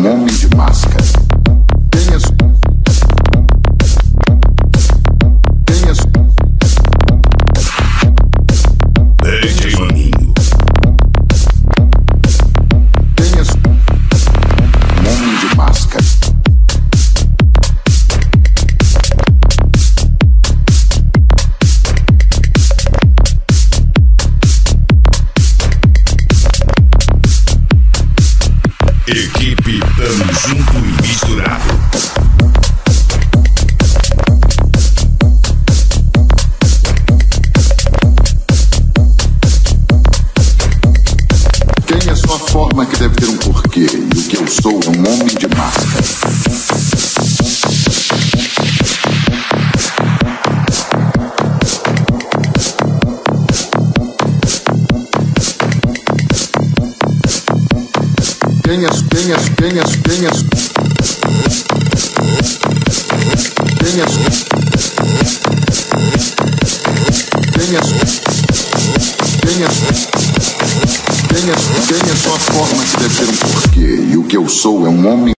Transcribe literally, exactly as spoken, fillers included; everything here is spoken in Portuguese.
um homem de máscara. Tenha Tenha D J Maninho. Tenha um homem de máscara. Equipe Tamo Junto e Misturado. Tem a sua forma que deve ter um porquê, e o que eu sou é um homem de máscara. Tenhas, tenhas, tenhas, tenhas, tenhas, tenhas, tenhas, tenhas, tenhas sua forma que deve ter um porquê, e o que eu sou é um homem